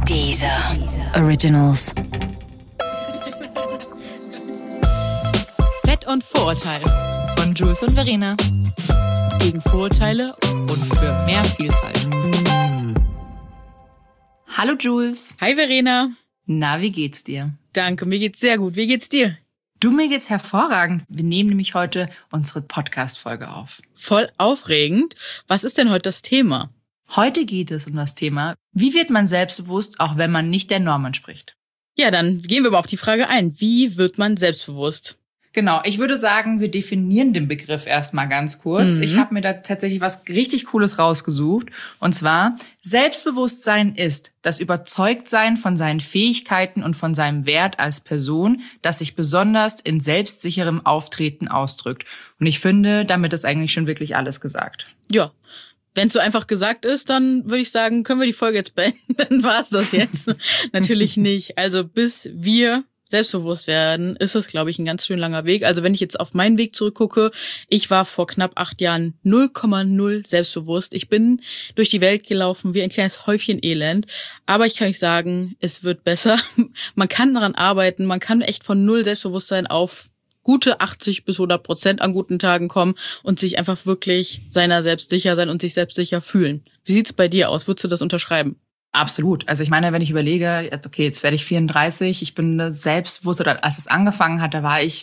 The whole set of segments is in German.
Deezer Originals. Fett und Vorurteil von Jules und Verena. Gegen Vorurteile und für mehr Vielfalt. Hallo Jules. Hi Verena. Na, wie geht's dir? Danke, mir geht's sehr gut. Wie geht's dir? Du, mir geht's hervorragend. Wir nehmen nämlich heute unsere Podcast-Folge auf. Voll aufregend. Was ist denn heute das Thema? Heute geht es um das Thema, wie wird man selbstbewusst, auch wenn man nicht der Norm entspricht? Ja, dann gehen wir mal auf die Frage ein. Wie wird man selbstbewusst? Genau, ich würde sagen, wir definieren den Begriff erstmal ganz kurz. Ich habe mir da tatsächlich was richtig Cooles rausgesucht. Und zwar, Selbstbewusstsein ist das Überzeugtsein von seinen Fähigkeiten und von seinem Wert als Person, das sich besonders in selbstsicherem Auftreten ausdrückt. Und ich finde, damit ist eigentlich schon wirklich alles gesagt. Ja, wenn es so einfach gesagt ist, dann würde ich sagen, können wir die Folge jetzt beenden. Dann war's das jetzt. Natürlich nicht. Also bis wir selbstbewusst werden, ist es, glaube ich, ein ganz schön langer Weg. Also wenn ich jetzt auf meinen Weg zurückgucke, ich war vor knapp 8 Jahren 0,0 selbstbewusst. Ich bin durch die Welt gelaufen wie ein kleines Häufchen Elend. Aber ich kann euch sagen, es wird besser. Man kann daran arbeiten. Man kann echt von 0 Selbstbewusstsein auf gute 80-100% an guten Tagen kommen und sich einfach wirklich seiner selbst sicher sein und sich selbst sicher fühlen. Wie sieht's bei dir aus? Würdest du das unterschreiben? Absolut. Also ich meine, wenn ich überlege, okay, jetzt werde ich 34, ich bin selbstbewusst, oder als es angefangen hat, da war ich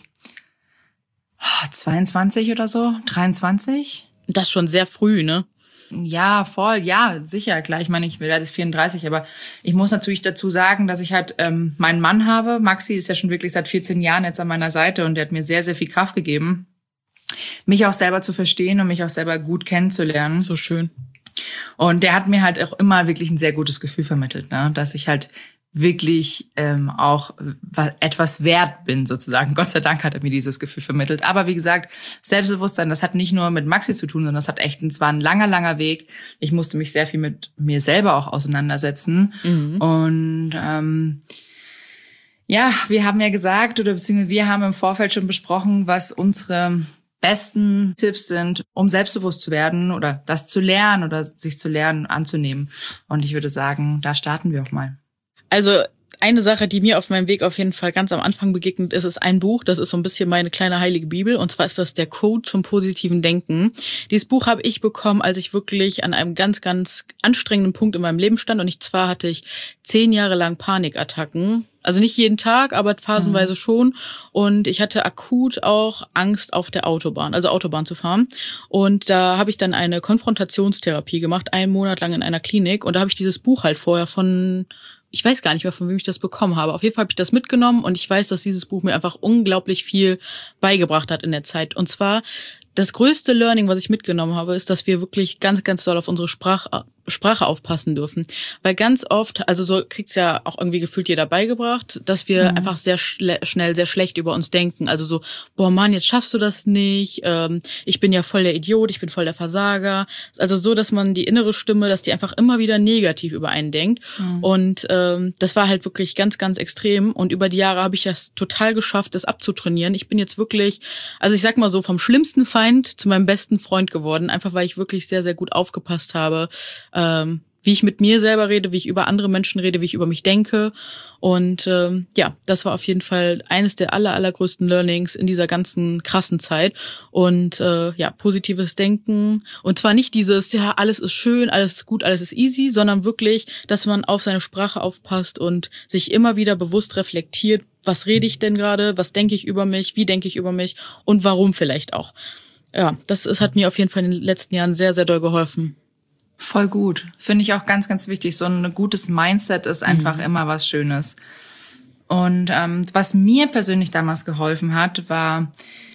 22 oder so, 23. Das schon sehr früh, ne? Ja, voll, ja, sicher, klar. Ich meine, ich werde jetzt 34, aber ich muss natürlich dazu sagen, dass ich halt meinen Mann habe. Maxi ist ja schon wirklich seit 14 Jahren jetzt an meiner Seite und der hat mir sehr, sehr viel Kraft gegeben, mich auch selber zu verstehen und mich auch selber gut kennenzulernen. So schön. Und der hat mir halt auch immer wirklich ein sehr gutes Gefühl vermittelt, ne? Dass ich halt wirklich auch etwas wert bin, sozusagen. Gott sei Dank hat er mir dieses Gefühl vermittelt. Aber wie gesagt, Selbstbewusstsein, das hat nicht nur mit Maxi zu tun, sondern das hat echt, es war ein langer, langer Weg. Ich musste mich sehr viel mit mir selber auch auseinandersetzen. Und ja, wir haben ja gesagt, oder beziehungsweise wir haben im Vorfeld schon besprochen, was unsere besten Tipps sind, um selbstbewusst zu werden oder das zu lernen oder sich zu lernen, anzunehmen. Und ich würde sagen, da starten wir auch mal. Also eine Sache, die mir auf meinem Weg auf jeden Fall ganz am Anfang begegnet ist, ist ein Buch. Das ist so ein bisschen meine kleine heilige Bibel. Und zwar ist das der Code zum positiven Denken. Dieses Buch habe ich bekommen, als ich wirklich an einem ganz, ganz anstrengenden Punkt in meinem Leben stand. Und zwar hatte ich 10 Jahre lang Panikattacken. Also nicht jeden Tag, aber phasenweise schon. Und ich hatte akut auch Angst, auf der Autobahn zu fahren. Und da habe ich dann eine Konfrontationstherapie gemacht, 1 Monat lang in einer Klinik. Und da habe ich dieses Buch halt vorher ich weiß gar nicht mehr, von wem ich das bekommen habe. Auf jeden Fall habe ich das mitgenommen und ich weiß, dass dieses Buch mir einfach unglaublich viel beigebracht hat in der Zeit. Und zwar das größte Learning, was ich mitgenommen habe, ist, dass wir wirklich ganz, ganz doll auf unsere Sprache aufpassen dürfen. Weil ganz oft, also so kriegt's ja auch irgendwie gefühlt jeder beigebracht, dass wir einfach sehr schnell sehr schlecht über uns denken. Also so, boah Mann, jetzt schaffst du das nicht, ich bin ja voll der Idiot, ich bin voll der Versager. Also so, dass man die innere Stimme, dass die einfach immer wieder negativ über einen denkt. Und das war halt wirklich ganz, ganz extrem. Und über die Jahre habe ich das total geschafft, das abzutrainieren. Ich bin jetzt wirklich, also ich sag mal so, vom schlimmsten Feind zu meinem besten Freund geworden. Einfach weil ich wirklich sehr, sehr gut aufgepasst habe, wie ich mit mir selber rede, wie ich über andere Menschen rede, wie ich über mich denke. Und ja, das war auf jeden Fall eines der allergrößten Learnings in dieser ganzen krassen Zeit. Und ja, positives Denken. Und zwar nicht dieses, ja, alles ist schön, alles ist gut, alles ist easy, sondern wirklich, dass man auf seine Sprache aufpasst und sich immer wieder bewusst reflektiert, was rede ich denn gerade, was denke ich über mich, wie denke ich über mich und warum vielleicht auch. Ja, das hat mir auf jeden Fall in den letzten Jahren sehr, sehr doll geholfen. Voll gut. Finde ich auch ganz, ganz wichtig. So ein gutes Mindset ist einfach immer was Schönes. Und was mir persönlich damals geholfen hat, war,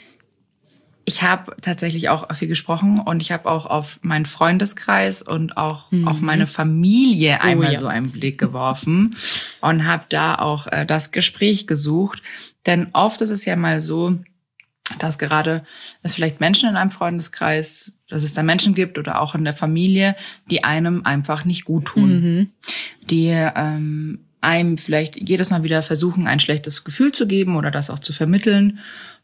ich habe tatsächlich auch viel gesprochen und ich habe auch auf meinen Freundeskreis und auch auf meine Familie einmal so einen Blick geworfen und habe da auch das Gespräch gesucht. Denn oft ist es ja mal so, dass gerade es vielleicht Menschen in einem Freundeskreis, dass es da Menschen gibt oder auch in der Familie, die einem einfach nicht gut tun. Die einem vielleicht jedes Mal wieder versuchen, ein schlechtes Gefühl zu geben oder das auch zu vermitteln.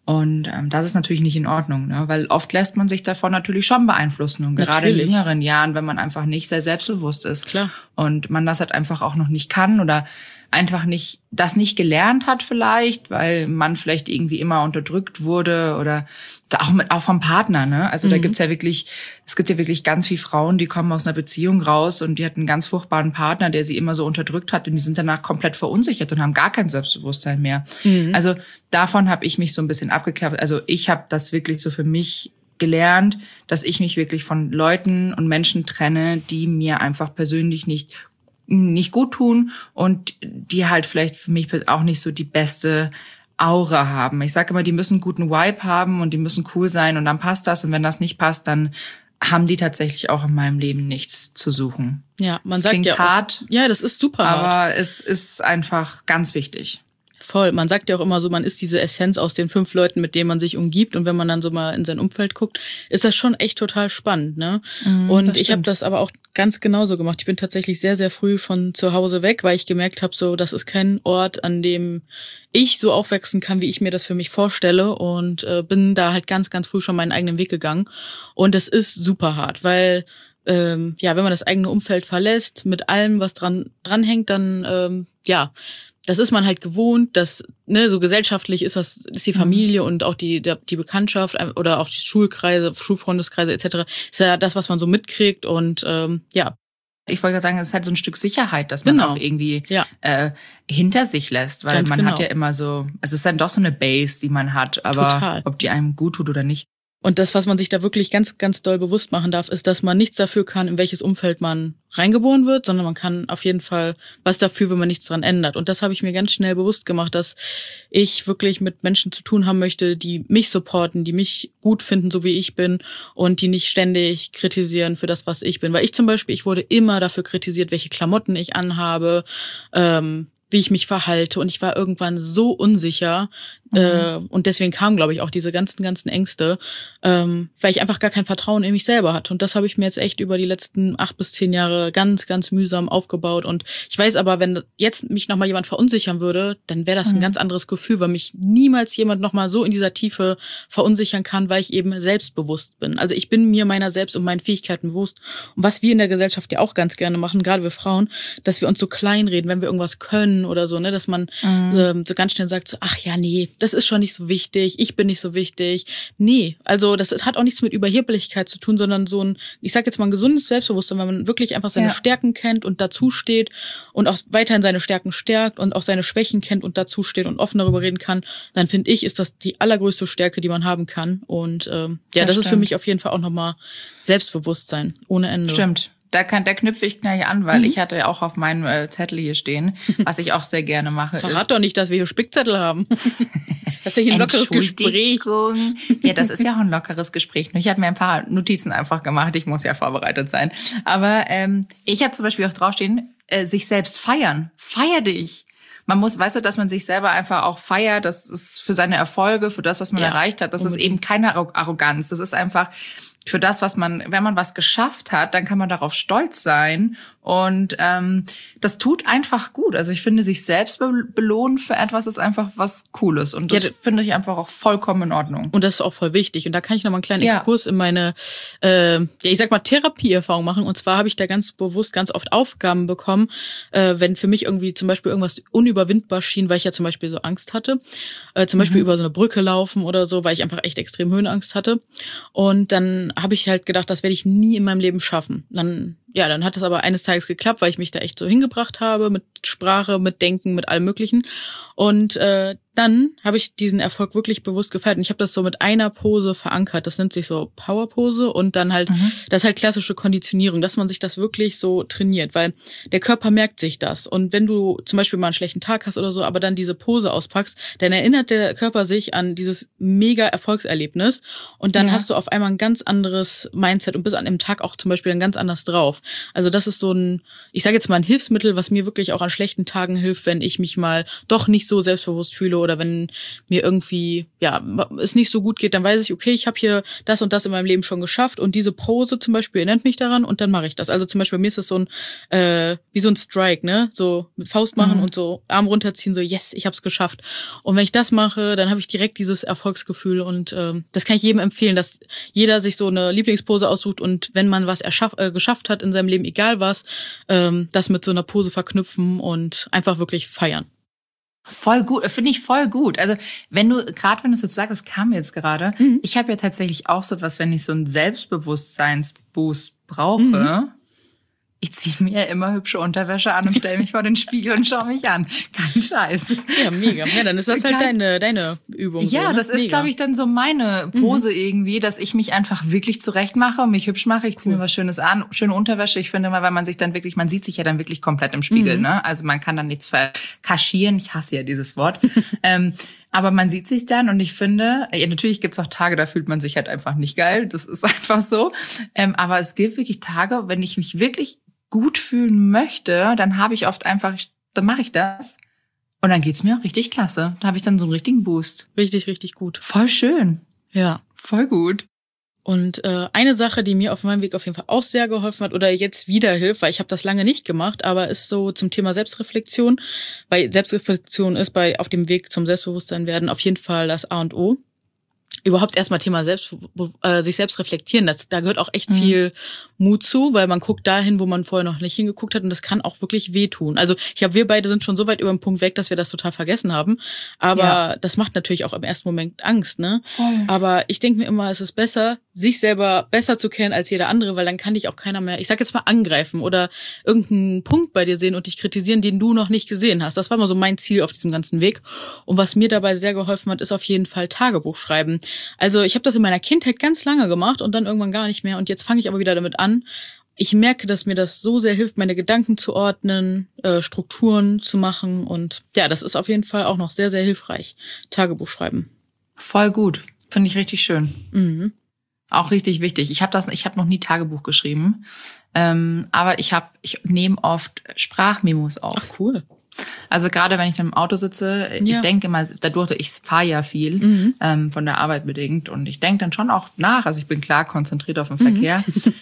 Und das ist natürlich nicht in Ordnung, ne? Weil oft lässt man sich davon natürlich schon beeinflussen. Und gerade in jüngeren Jahren, wenn man einfach nicht sehr selbstbewusst ist. Klar. Und man das halt einfach auch noch nicht kann oder einfach nicht gelernt hat vielleicht, weil man vielleicht irgendwie immer unterdrückt wurde oder auch vom Partner, ne? Also da gibt ja wirklich ganz viele Frauen, die kommen aus einer Beziehung raus und die hatten einen ganz furchtbaren Partner, der sie immer so unterdrückt hat und die sind danach komplett verunsichert und haben gar kein Selbstbewusstsein mehr. Also davon habe ich mich so ein bisschen abgekehrt. Also ich habe das wirklich so für mich gelernt, dass ich mich wirklich von Leuten und Menschen trenne, die mir einfach persönlich nicht gut tun und die halt vielleicht für mich auch nicht so die beste Aura haben. Ich sage immer, die müssen einen guten Vibe haben und die müssen cool sein und dann passt das. Und wenn das nicht passt, dann haben die tatsächlich auch in meinem Leben nichts zu suchen. Ja, man das sagt klingt ja hart. Ja, das ist super hart. Aber es ist einfach ganz wichtig. Voll. Man sagt ja auch immer so, man ist diese Essenz aus den 5 Leuten, mit denen man sich umgibt. Und wenn man dann so mal in sein Umfeld guckt, ist das schon echt total spannend, ne? Und ich habe das aber auch ganz genauso gemacht. Ich bin tatsächlich sehr, sehr früh von zu Hause weg, weil ich gemerkt habe, so, das ist kein Ort, an dem ich so aufwachsen kann, wie ich mir das für mich vorstelle. Und bin da halt ganz, ganz früh schon meinen eigenen Weg gegangen. Und es ist super hart, weil wenn man das eigene Umfeld verlässt, mit allem, was dranhängt, dann das ist man halt gewohnt, dass, ne, so gesellschaftlich ist die Familie und auch die Bekanntschaft oder auch die Schulkreise, Schulfreundeskreise etc. ist ja das, was man so mitkriegt und Ich wollte gerade sagen, es ist halt so ein Stück Sicherheit, dass man auch irgendwie hinter sich lässt, weil Ganz man hat ja immer so, es ist dann doch so eine Base, die man hat, aber Total. Ob die einem gut tut oder nicht. Und das, was man sich da wirklich ganz, ganz doll bewusst machen darf, ist, dass man nichts dafür kann, in welches Umfeld man reingeboren wird, sondern man kann auf jeden Fall was dafür, wenn man nichts dran ändert. Und das habe ich mir ganz schnell bewusst gemacht, dass ich wirklich mit Menschen zu tun haben möchte, die mich supporten, die mich gut finden, so wie ich bin und die nicht ständig kritisieren für das, was ich bin. Weil ich zum Beispiel, ich wurde immer dafür kritisiert, welche Klamotten ich anhabe, wie ich mich verhalte. Und ich war irgendwann so unsicher. Und deswegen kamen, glaube ich, auch diese ganzen Ängste, weil ich einfach gar kein Vertrauen in mich selber hatte. Und das habe ich mir jetzt echt über die letzten 8 bis 10 Jahre ganz, ganz mühsam aufgebaut. Und ich weiß aber, wenn jetzt mich nochmal jemand verunsichern würde, dann wäre das ein ganz anderes Gefühl, weil mich niemals jemand nochmal so in dieser Tiefe verunsichern kann, weil ich eben selbstbewusst bin. Also ich bin mir meiner selbst und meinen Fähigkeiten bewusst. Und was wir in der Gesellschaft ja auch ganz gerne machen, gerade wir Frauen, dass wir uns so kleinreden, wenn wir irgendwas können oder so, ne, dass man so ganz schnell sagt, so, ach ja, nee, das ist schon nicht so wichtig, ich bin nicht so wichtig. Nee, also das hat auch nichts mit Überheblichkeit zu tun, sondern so ein, ich sag jetzt mal ein gesundes Selbstbewusstsein, wenn man wirklich einfach seine Stärken kennt und dazu steht und auch weiterhin seine Stärken stärkt und auch seine Schwächen kennt und dazu steht und offen darüber reden kann, dann finde ich, ist das die allergrößte Stärke, die man haben kann. Und das ist für mich auf jeden Fall auch nochmal Selbstbewusstsein ohne Ende. Stimmt. Da knüpfe ich gleich an, weil ich hatte auch auf meinem Zettel hier stehen, was ich auch sehr gerne mache. Verrat doch nicht, dass wir hier Spickzettel haben. Das ist ja hier ein lockeres Gespräch. Ja, das ist ja auch ein lockeres Gespräch. Ich habe mir ein paar Notizen einfach gemacht. Ich muss ja vorbereitet sein. Aber ich habe zum Beispiel auch draufstehen, sich selbst feiern. Feier dich. Man muss, weißt du, dass man sich selber einfach auch feiert. Das ist für seine Erfolge, für das, was man erreicht hat. Das ist eben keine Arroganz. Das ist einfach für das, wenn man was geschafft hat, dann kann man darauf stolz sein. Und das tut einfach gut. Also ich finde, sich selbst belohnen für etwas ist einfach was Cooles. Und das finde ich einfach auch vollkommen in Ordnung. Und das ist auch voll wichtig. Und da kann ich noch mal einen kleinen Exkurs in meine, ich sag mal, Therapieerfahrung machen. Und zwar habe ich da ganz bewusst ganz oft Aufgaben bekommen, wenn für mich irgendwie zum Beispiel irgendwas unüberwindbar schien, weil ich ja zum Beispiel so Angst hatte. Zum Beispiel über so eine Brücke laufen oder so, weil ich einfach echt extrem Höhenangst hatte. Und dann habe ich halt gedacht, das werde ich nie in meinem Leben schaffen. Dann hat es aber eines Tages geklappt, weil ich mich da echt so hingebracht habe mit Sprache, mit Denken, mit allem Möglichen. Und dann habe ich diesen Erfolg wirklich bewusst gefeiert. Und ich habe das so mit einer Pose verankert. Das nennt sich so Powerpose und dann halt, das ist halt klassische Konditionierung, dass man sich das wirklich so trainiert, weil der Körper merkt sich das. Und wenn du zum Beispiel mal einen schlechten Tag hast oder so, aber dann diese Pose auspackst, dann erinnert der Körper sich an dieses mega Erfolgserlebnis und dann hast du auf einmal ein ganz anderes Mindset und bist an dem Tag auch zum Beispiel dann ganz anders drauf. Also das ist so ein, ich sage jetzt mal ein Hilfsmittel, was mir wirklich auch an schlechten Tagen hilft, wenn ich mich mal doch nicht so selbstbewusst fühle oder wenn mir irgendwie, ja, es nicht so gut geht, dann weiß ich, okay, ich habe hier das und das in meinem Leben schon geschafft und diese Pose zum Beispiel erinnert mich daran und dann mache ich das. Also zum Beispiel bei mir ist das so ein, wie so ein Strike, ne? So mit Faust machen und so Arm runterziehen, so yes, ich hab's geschafft. Und wenn ich das mache, dann habe ich direkt dieses Erfolgsgefühl und das kann ich jedem empfehlen, dass jeder sich so eine Lieblingspose aussucht und wenn man was geschafft hat in seinem Leben, egal was, das mit so einer Pose verknüpfen und einfach wirklich feiern. Voll gut, finde ich voll gut. Also wenn du so sagst, das kam jetzt gerade, ich habe ja tatsächlich auch so was, wenn ich so einen Selbstbewusstseinsboost brauche, ich ziehe mir immer hübsche Unterwäsche an und stelle mich vor den Spiegel und schaue mich an. Kein Scheiß. Ja, mega. Ja, dann ist das halt deine Übung. Ja, so, ne? Das ist, glaube ich, dann so meine Pose irgendwie, dass ich mich einfach wirklich zurecht mache und mich hübsch mache. Ich ziehe mir was Schönes an, schöne Unterwäsche. Ich finde mal, weil man sieht sich ja dann wirklich komplett im Spiegel, ne? Also man kann dann nichts verkaschieren. Ich hasse ja dieses Wort. Aber man sieht sich dann und ich finde, ja, natürlich gibt's auch Tage, da fühlt man sich halt einfach nicht geil. Das ist einfach so. Aber es gibt wirklich Tage, wenn ich mich wirklich gut fühlen möchte, dann habe ich oft dann mache ich das und dann geht's mir auch richtig klasse. Da habe ich dann so einen richtigen Boost. Richtig, richtig gut. Voll schön. Ja. Voll gut. Und eine Sache, die mir auf meinem Weg auf jeden Fall auch sehr geholfen hat oder jetzt wieder hilft, weil ich habe das lange nicht gemacht, aber ist so zum Thema Selbstreflexion, weil Selbstreflexion ist auf dem Weg zum Selbstbewusstsein werden auf jeden Fall das A und O. Überhaupt erstmal Thema sich selbst reflektieren, da gehört auch echt viel Mut zu, weil man guckt dahin, wo man vorher noch nicht hingeguckt hat und das kann auch wirklich wehtun. Also wir beide sind schon so weit über den Punkt weg, dass wir das total vergessen haben, aber das macht natürlich auch im ersten Moment Angst, ne? Voll. Aber ich denke mir immer, es ist besser, sich selber besser zu kennen als jeder andere, weil dann kann dich auch keiner mehr, ich sag jetzt mal, angreifen oder irgendeinen Punkt bei dir sehen und dich kritisieren, den du noch nicht gesehen hast. Das war mal so mein Ziel auf diesem ganzen Weg. Und was mir dabei sehr geholfen hat, ist auf jeden Fall Tagebuch schreiben. Also ich habe das in meiner Kindheit ganz lange gemacht und dann irgendwann gar nicht mehr und jetzt fange ich aber wieder damit an. Ich merke, dass mir das so sehr hilft, meine Gedanken zu ordnen, Strukturen zu machen und ja, das ist auf jeden Fall auch noch sehr, sehr hilfreich. Tagebuch schreiben. Voll gut. Finde ich richtig schön. Auch richtig wichtig. Ich habe noch nie Tagebuch geschrieben, aber ich nehme oft Sprachmemos auf. Ach cool. Also gerade wenn ich dann im Auto sitze, ich denke immer, ich fahre ja viel von der Arbeit bedingt und ich denke dann schon auch nach. Also ich bin klar konzentriert auf den Verkehr,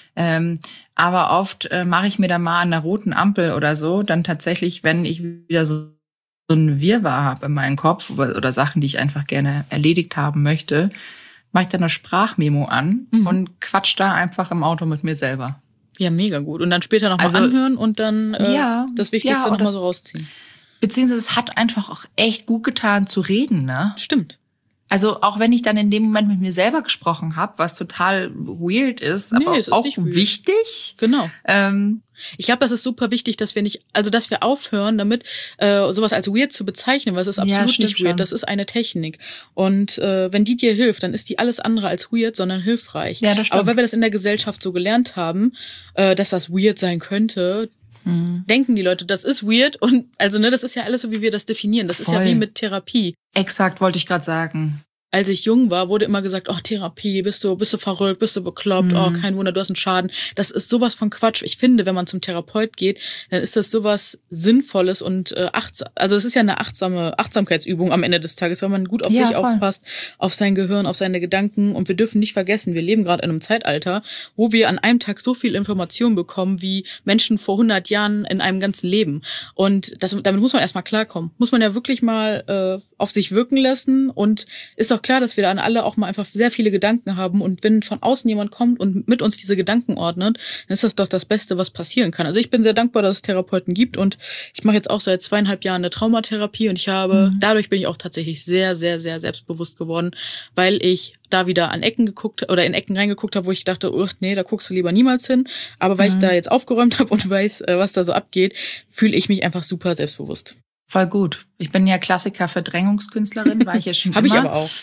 aber oft mache ich mir dann mal an einer roten Ampel oder so, dann tatsächlich, wenn ich wieder so ein Wirrwarr habe in meinem Kopf oder Sachen, die ich einfach gerne erledigt haben möchte, mache ich dann eine Sprachmemo an und quatsch da einfach im Auto mit mir selber. Ja, mega gut. Und dann später nochmal anhören und dann das Wichtigste nochmal so rausziehen. Beziehungsweise es hat einfach auch echt gut getan zu reden, ne? Stimmt. Also auch wenn ich dann in dem Moment mit mir selber gesprochen habe, was total weird ist, aber es ist auch nicht weird. Wichtig. Genau. Ich glaube, das ist super wichtig, dass wir aufhören, damit sowas als weird zu bezeichnen, weil es ist absolut nicht weird. Schon. Das ist eine Technik. Und wenn die dir hilft, dann ist die alles andere als weird, sondern hilfreich. Ja, das stimmt. Aber weil wir das in der Gesellschaft so gelernt haben, dass das weird sein könnte, denken die Leute, das ist weird und also das ist ja alles so, wie wir das definieren. Das ist ja wie mit Therapie. Exakt, wollte ich gerade sagen. Als ich jung war, wurde immer gesagt, oh, Therapie, bist du verrückt, bist du bekloppt, oh, kein Wunder, du hast einen Schaden. Das ist sowas von Quatsch. Ich finde, wenn man zum Therapeut geht, dann ist das sowas Sinnvolles und achtsam. Also es ist ja eine Achtsamkeitsübung am Ende des Tages, weil man gut auf sich aufpasst, auf sein Gehirn, auf seine Gedanken. Und wir dürfen nicht vergessen, wir leben gerade in einem Zeitalter, wo wir an einem Tag so viel Information bekommen, wie Menschen vor 100 Jahren in einem ganzen Leben. Und damit muss man erstmal klarkommen. Muss man ja wirklich mal auf sich wirken lassen und ist auch klar, dass wir dann alle auch mal einfach sehr viele Gedanken haben und wenn von außen jemand kommt und mit uns diese Gedanken ordnet, dann ist das doch das Beste, was passieren kann. Also ich bin sehr dankbar, dass es Therapeuten gibt und ich mache jetzt auch seit 2,5 Jahren eine Traumatherapie und dadurch bin ich auch tatsächlich sehr, sehr, sehr selbstbewusst geworden, weil ich da wieder in Ecken reingeguckt habe, wo ich dachte, nee, da guckst du lieber niemals hin. Aber weil ich da jetzt aufgeräumt habe und weiß, was da so abgeht, fühle ich mich einfach super selbstbewusst. Voll gut. Ich bin ja Klassiker-Verdrängungskünstlerin, war ich ja schon Habe immer. ich aber auch.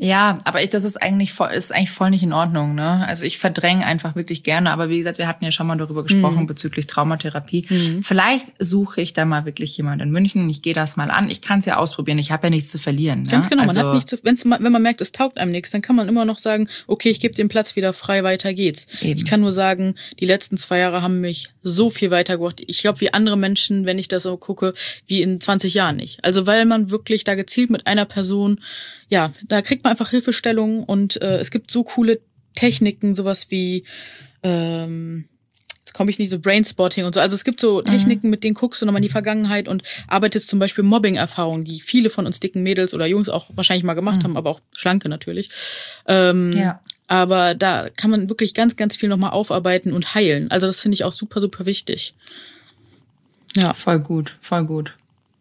Ja, aber das ist eigentlich voll nicht in Ordnung, ne? Also ich verdränge einfach wirklich gerne, aber wie gesagt, wir hatten ja schon mal darüber gesprochen bezüglich Traumatherapie. Vielleicht suche ich da mal wirklich jemanden in München, ich gehe das mal an. Ich kann es ja ausprobieren, ich habe ja nichts zu verlieren. Ganz genau, also, man hat nichts zu, wenn man merkt, es taugt einem nichts, dann kann man immer noch sagen, okay, ich gebe den Platz wieder frei, weiter geht's. Eben. Ich kann nur sagen, die letzten 2 Jahre haben mich so viel weitergebracht. Ich glaube, wie andere Menschen, wenn ich das so gucke, wie in 20 Jahren nicht. Also weil man wirklich da gezielt mit einer Person, ja, da kriegt man einfach Hilfestellung und es gibt so coole Techniken, sowas wie jetzt komme ich nicht so Brainspotting und so. Also es gibt so Techniken, mit denen guckst du nochmal in die Vergangenheit und arbeitest zum Beispiel Mobbing-Erfahrungen, die viele von uns dicken Mädels oder Jungs auch wahrscheinlich mal gemacht haben, aber auch Schlanke natürlich. Aber da kann man wirklich ganz, ganz viel nochmal aufarbeiten und heilen. Also das finde ich auch super, super wichtig. Ja. Voll gut, voll gut.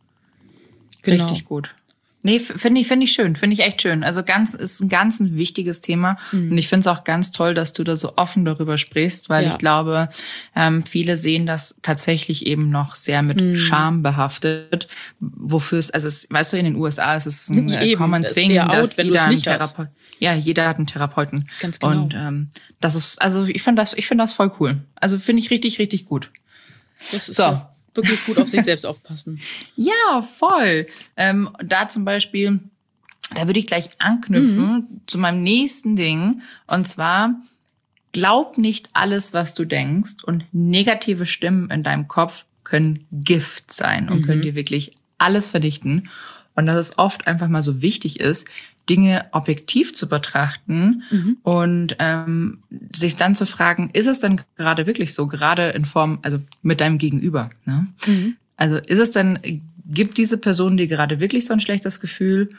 Genau. Richtig gut. Nee, finde ich schön, finde ich echt schön. Also ist ein ganz ein wichtiges Thema. Und ich finde es auch ganz toll, dass du da so offen darüber sprichst, weil ich glaube, viele sehen das tatsächlich eben noch sehr mit Scham behaftet. Wofür weißt du, in den USA ist es ein common thing, dass jeder einen Therapeut, jeder hat einen Therapeuten. Ganz genau. Und das ist, also ich finde das voll cool. Also finde ich richtig, richtig gut. Das ist so. Wirklich gut auf sich selbst aufpassen. Ja, voll. Da zum Beispiel, da würde ich gleich anknüpfen zu meinem nächsten Ding. Und zwar, glaub nicht alles, was du denkst. Und negative Stimmen in deinem Kopf können Gift sein und können dir wirklich alles verdichten. Und dass es oft einfach mal so wichtig ist, Dinge objektiv zu betrachten und sich dann zu fragen, ist es denn gerade wirklich so, gerade in Form, also mit deinem Gegenüber, ne? Also ist es denn, gibt diese Person dir gerade wirklich so ein schlechtes Gefühl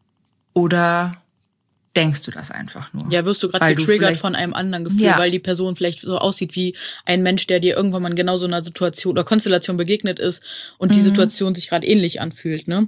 oder denkst du das einfach nur? Ja, wirst du gerade getriggert von einem anderen Gefühl, weil die Person vielleicht so aussieht wie ein Mensch, der dir irgendwann mal in genau so einer Situation oder Konstellation begegnet ist und die Situation sich gerade ähnlich anfühlt, ne?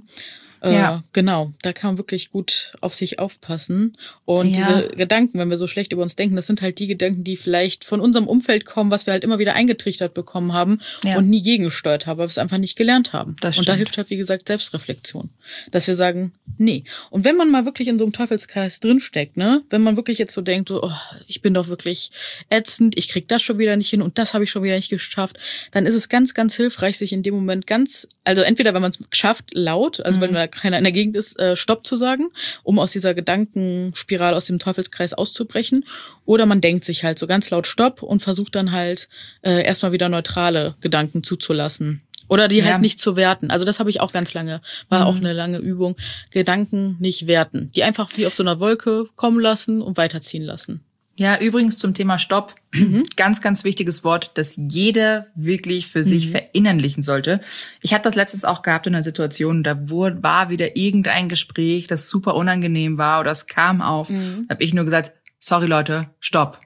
Genau, da kann man wirklich gut auf sich aufpassen. Und diese Gedanken, wenn wir so schlecht über uns denken, das sind halt die Gedanken, die vielleicht von unserem Umfeld kommen, was wir halt immer wieder eingetrichtert bekommen haben und nie gegengesteuert haben, weil wir es einfach nicht gelernt haben. Und da hilft halt, wie gesagt, Selbstreflexion. Dass wir sagen, nee. Und wenn man mal wirklich in so einem Teufelskreis drinsteckt, ne, wenn man wirklich jetzt so denkt, so, oh, ich bin doch wirklich ätzend, ich krieg das schon wieder nicht hin und das habe ich schon wieder nicht geschafft, dann ist es ganz, ganz hilfreich, sich in dem Moment also entweder, wenn man es schafft, laut, also wenn da keiner in der Gegend ist, Stopp zu sagen, um aus dieser Gedankenspirale, aus dem Teufelskreis auszubrechen. Oder man denkt sich halt so ganz laut Stopp und versucht dann halt erstmal wieder neutrale Gedanken zuzulassen. Oder die halt nicht zu werten. Also das habe ich auch ganz lange, war auch eine lange Übung. Gedanken nicht werten. Die einfach wie auf so einer Wolke kommen lassen und weiterziehen lassen. Ja, übrigens zum Thema Stopp. Ganz, ganz wichtiges Wort, das jeder wirklich für sich verinnerlichen sollte. Ich hatte das letztens auch gehabt in einer Situation, da war wieder irgendein Gespräch, das super unangenehm war oder es kam auf. Da habe ich nur gesagt, sorry Leute, stopp.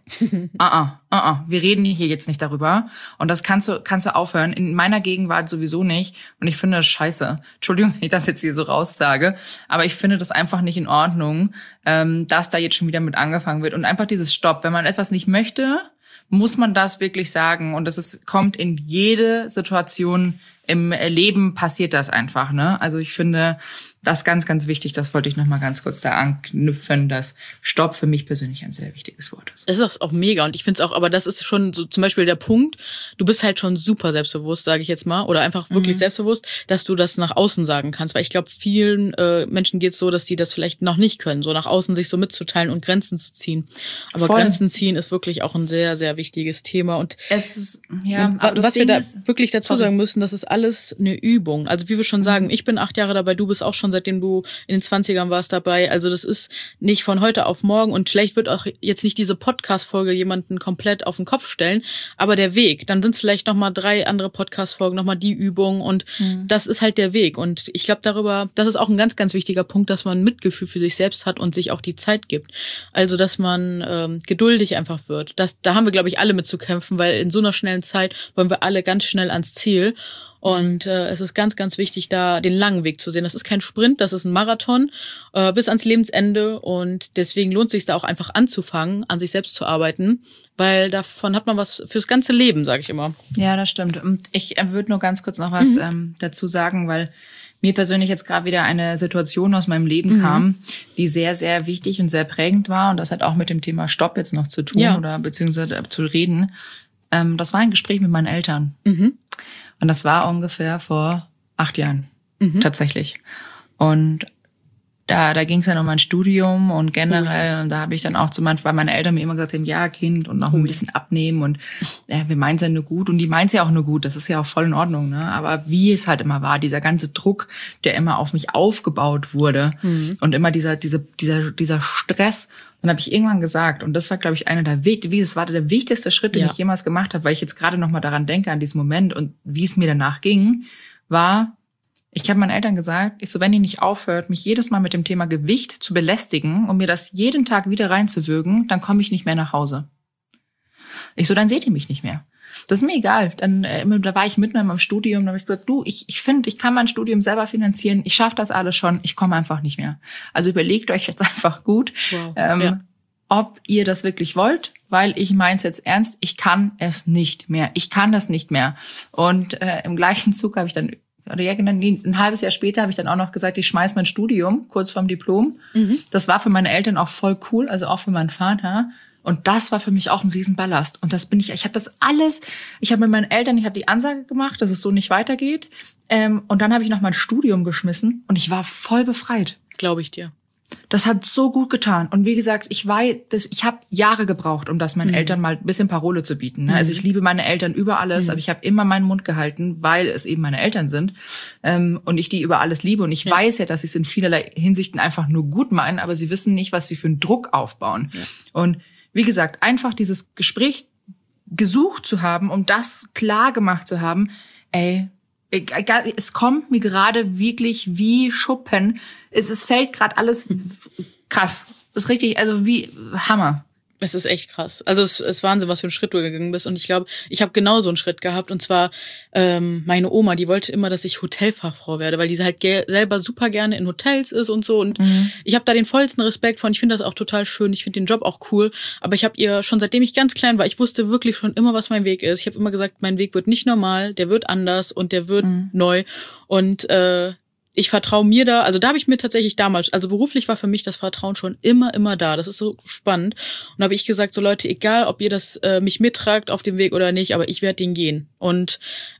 Wir reden hier jetzt nicht darüber. Und das kannst du aufhören. In meiner Gegenwart sowieso nicht. Und ich finde das scheiße. Entschuldigung, wenn ich das jetzt hier so raussage. Aber ich finde das einfach nicht in Ordnung, dass da jetzt schon wieder mit angefangen wird. Und einfach dieses Stopp. Wenn man etwas nicht möchte, muss man das wirklich sagen. Und kommt in jede Situation im Leben passiert das einfach, ne? Also ich finde das ganz, ganz wichtig. Das wollte ich noch mal ganz kurz da anknüpfen, dass Stopp für mich persönlich ein sehr wichtiges Wort ist. Es ist auch mega und ich finde es auch, aber das ist schon so zum Beispiel der Punkt, du bist halt schon super selbstbewusst, sage ich jetzt mal, oder einfach wirklich selbstbewusst, dass du das nach außen sagen kannst, weil ich glaube, vielen Menschen geht's so, dass die das vielleicht noch nicht können, so nach außen sich so mitzuteilen und Grenzen zu ziehen. Aber Grenzen ziehen ist wirklich auch ein sehr, sehr wichtiges Thema und es ist, was wir da wirklich dazu sagen müssen, das ist alles eine Übung. Also wie wir schon sagen, ich bin 8 Jahre dabei, du bist auch schon seitdem du in den 20ern warst dabei. Also das ist nicht von heute auf morgen und vielleicht wird auch jetzt nicht diese Podcast-Folge jemanden komplett auf den Kopf stellen, aber der Weg, dann sind es vielleicht nochmal 3 andere Podcast-Folgen, nochmal die Übung und das ist halt der Weg und ich glaube das ist auch ein ganz, ganz wichtiger Punkt, dass man Mitgefühl für sich selbst hat und sich auch die Zeit gibt. Also dass man geduldig einfach wird. Da haben wir, glaube ich, alle mit zu kämpfen, weil in so einer schnellen Zeit wollen wir alle ganz schnell ans Ziel. Und es ist ganz, ganz wichtig, da den langen Weg zu sehen. Das ist kein Sprint, das ist ein Marathon bis ans Lebensende. Und deswegen lohnt es sich da auch einfach anzufangen, an sich selbst zu arbeiten, weil davon hat man was fürs ganze Leben, sage ich immer. Ja, das stimmt. Und ich würde nur ganz kurz noch was dazu sagen, weil mir persönlich jetzt gerade wieder eine Situation aus meinem Leben kam, die sehr, sehr wichtig und sehr prägend war. Und das hat auch mit dem Thema Stopp jetzt noch zu tun oder beziehungsweise zu reden. Das war ein Gespräch mit meinen Eltern. Und das war ungefähr vor 8 Jahren tatsächlich. Und da ging es dann um mein Studium und generell, und da habe ich dann auch weil meine Eltern mir immer gesagt haben, ja, Kind, und noch ein bisschen abnehmen und wir meinen es ja nur gut und die meinen es ja auch nur gut, das ist ja auch voll in Ordnung, ne? Aber wie es halt immer war, dieser ganze Druck, der immer auf mich aufgebaut wurde und immer dieser Stress, dann habe ich irgendwann gesagt, und das war, glaube ich, das war der wichtigste Schritt, den ich jemals gemacht habe, weil ich jetzt gerade noch mal daran denke, an diesen Moment und wie es mir danach ging, war, ich habe meinen Eltern gesagt, wenn ihr nicht aufhört, mich jedes Mal mit dem Thema Gewicht zu belästigen und mir das jeden Tag wieder reinzuwürgen, dann komme ich nicht mehr nach Hause. Dann seht ihr mich nicht mehr. Das ist mir egal. Da war ich mitten in meinem Studium, da habe ich gesagt, ich finde, ich kann mein Studium selber finanzieren, ich schaffe das alles schon, ich komme einfach nicht mehr. Also überlegt euch jetzt einfach gut, ob ihr das wirklich wollt, weil ich meins jetzt ernst, ich kann es nicht mehr. Ich kann das nicht mehr. Und im gleichen Zug habe ich dann ein halbes Jahr später habe ich dann auch noch gesagt, ich schmeiß mein Studium kurz vorm Diplom. Das war für meine Eltern auch voll cool, also auch für meinen Vater. Und das war für mich auch ein Riesenballast. Und ich habe das alles, ich habe mit meinen Eltern, ich habe die Ansage gemacht, dass es so nicht weitergeht. Und dann habe ich noch mein Studium geschmissen und ich war voll befreit. Glaube ich dir. Das hat so gut getan. Und wie gesagt, ich habe Jahre gebraucht, um das meinen Eltern mal ein bisschen Parole zu bieten. Ne? Also ich liebe meine Eltern über alles, aber ich habe immer meinen Mund gehalten, weil es eben meine Eltern sind. Und ich die über alles liebe. Und ich weiß ja, dass sie es in vielerlei Hinsichten einfach nur gut meinen, aber sie wissen nicht, was sie für einen Druck aufbauen. Ja. Und wie gesagt, einfach dieses Gespräch gesucht zu haben, um das klar gemacht zu haben, egal, es kommt mir gerade wirklich wie Schuppen. Es fällt gerade alles krass. Das ist richtig, also wie Hammer. Es ist echt krass. Also es ist Wahnsinn, was für einen Schritt du gegangen bist. Und ich glaube, ich habe genau so einen Schritt gehabt. Und zwar meine Oma, die wollte immer, dass ich Hotelfachfrau werde, weil die halt selber super gerne in Hotels ist und so. Und ich habe da den vollsten Respekt von. Ich finde das auch total schön. Ich finde den Job auch cool. Aber ich habe ihr schon, seitdem ich ganz klein war, ich wusste wirklich schon immer, was mein Weg ist. Ich habe immer gesagt, mein Weg wird nicht normal, der wird anders und der wird neu. Und ich vertraue mir da, also da habe ich mir tatsächlich damals, also beruflich war für mich das Vertrauen schon immer da. Das ist so spannend. Und da habe ich gesagt, so Leute, egal, ob ihr das mich mittragt auf dem Weg oder nicht, aber ich werde den gehen. Und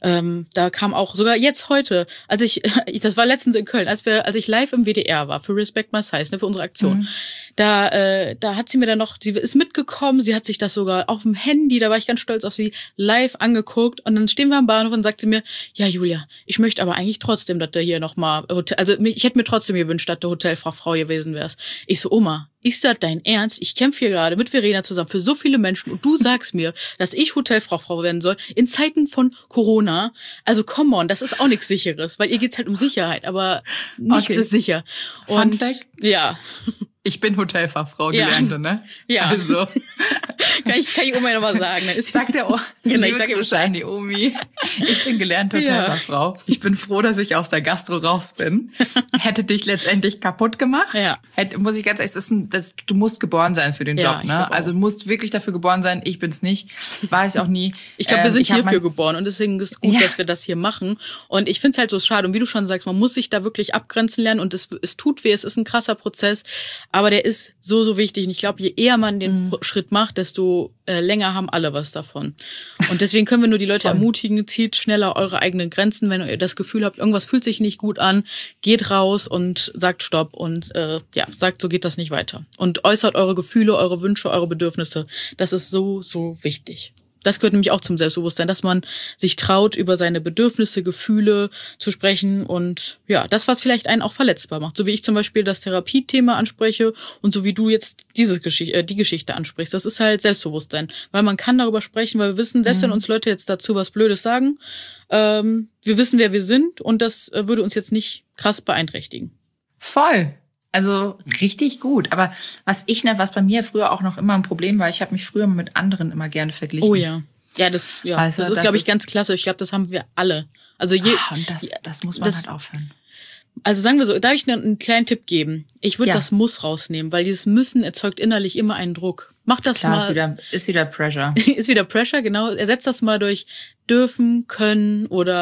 da kam auch, sogar jetzt heute, als das war letztens in Köln, als ich live im WDR war, für Respect My Size, ne, für unsere Aktion, da hat sie mir dann noch, sie ist mitgekommen, sie hat sich das sogar auf dem Handy, da war ich ganz stolz auf sie, live angeguckt. Und dann stehen wir am Bahnhof und sagt sie mir, ja Julia, ich möchte aber eigentlich trotzdem, dass du hier nochmal ich hätte mir trotzdem gewünscht, dass du Hotelfachfrau gewesen wärst. Ich so, Oma, ist das dein Ernst? Ich kämpfe hier gerade mit Verena zusammen für so viele Menschen und du sagst mir, dass ich Hotelfachfrau werden soll in Zeiten von Corona. Also come on, das ist auch nichts Sicheres, weil ihr geht's halt um Sicherheit, aber nichts ist sicher. Fun Fact? Ja. Ich bin Hotelfachfrau gelernte, ne? Ja. Also. kann ich Oma nochmal sagen. Ne? Sagt der genau, ich sage Bescheid, die Omi. Ich bin gelernte Hotelfachfrau. Ich bin froh, dass ich aus der Gastro raus bin. Hätte dich letztendlich kaputt gemacht. Ja. Muss ich ganz ehrlich, du musst geboren sein für den Job, ne? Also du musst wirklich dafür geboren sein. Ich bin's nicht. War ich auch nie. Ich glaube, wir sind hierfür geboren und deswegen ist es gut, dass wir das hier machen. Und ich find's halt so schade. Und wie du schon sagst, man muss sich da wirklich abgrenzen lernen und es tut weh, es ist ein krasser Prozess. Aber der ist so wichtig. Und ich glaube, je eher man den Schritt macht, desto länger haben alle was davon. Und deswegen können wir nur die Leute ermutigen, zieht schneller eure eigenen Grenzen. Wenn ihr das Gefühl habt, irgendwas fühlt sich nicht gut an, geht raus und sagt Stopp und sagt, so geht das nicht weiter. Und äußert eure Gefühle, eure Wünsche, eure Bedürfnisse. Das ist so wichtig. Das gehört nämlich auch zum Selbstbewusstsein, dass man sich traut, über seine Bedürfnisse, Gefühle zu sprechen und ja, das, was vielleicht einen auch verletzbar macht. So wie ich zum Beispiel das Therapiethema anspreche und so wie du jetzt die Geschichte ansprichst. Das ist halt Selbstbewusstsein, weil man kann darüber sprechen, weil wir wissen, selbst wenn uns Leute jetzt dazu was Blödes sagen, wir wissen, wer wir sind und das würde uns jetzt nicht krass beeinträchtigen. Voll. Also richtig gut. Aber was bei mir früher auch noch immer ein Problem war, ich habe mich früher mit anderen immer gerne verglichen. Oh ja. Ja, das ist, glaube ich, ganz klasse. Ich glaube, das haben wir alle. Also und das muss man halt aufhören. Also sagen wir so, darf ich einen kleinen Tipp geben? Ich würde das Muss rausnehmen, weil dieses Müssen erzeugt innerlich immer einen Druck. Mach das Klar, mal. Ist wieder Pressure. Ist wieder Pressure, genau. Ersetzt das mal durch dürfen, können oder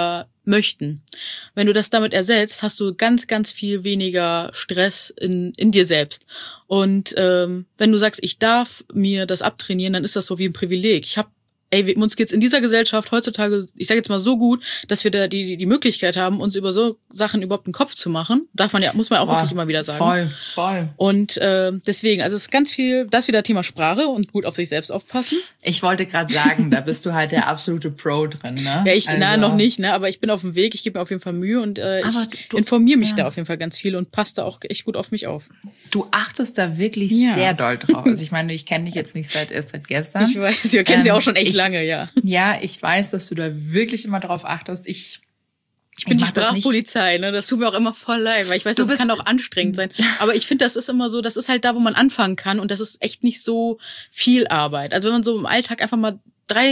möchten. Wenn du das damit ersetzt, hast du ganz, ganz viel weniger Stress in dir selbst. Und wenn du sagst, ich darf mir das abtrainieren, dann ist das so wie ein Privileg. Uns geht's in dieser Gesellschaft heutzutage, ich sage jetzt mal so gut, dass wir da die Möglichkeit haben, uns über so Sachen überhaupt einen Kopf zu machen. Muss man auch wirklich immer wieder sagen. Voll. Und deswegen, also es ist ganz viel, das wieder Thema Sprache und gut auf sich selbst aufpassen. Ich wollte gerade sagen, da bist du halt der absolute Pro drin, ne? Ja, noch nicht, ne? Aber ich bin auf dem Weg, ich gebe mir auf jeden Fall Mühe und ich informiere mich da auf jeden Fall ganz viel und passe da auch echt gut auf mich auf. Du achtest da wirklich sehr doll drauf. Also ich meine, ich kenne dich jetzt nicht seit gestern. Ich weiß, wir kennen sie auch schon echt lange, ja. Ja, ich weiß, dass du da wirklich immer drauf achtest. Ich bin die Sprachpolizei, ne? Das tut mir auch immer voll leid, weil ich weiß, das kann auch anstrengend sein. Aber ich finde, das ist immer so, das ist halt da, wo man anfangen kann und das ist echt nicht so viel Arbeit. Also wenn man so im Alltag einfach mal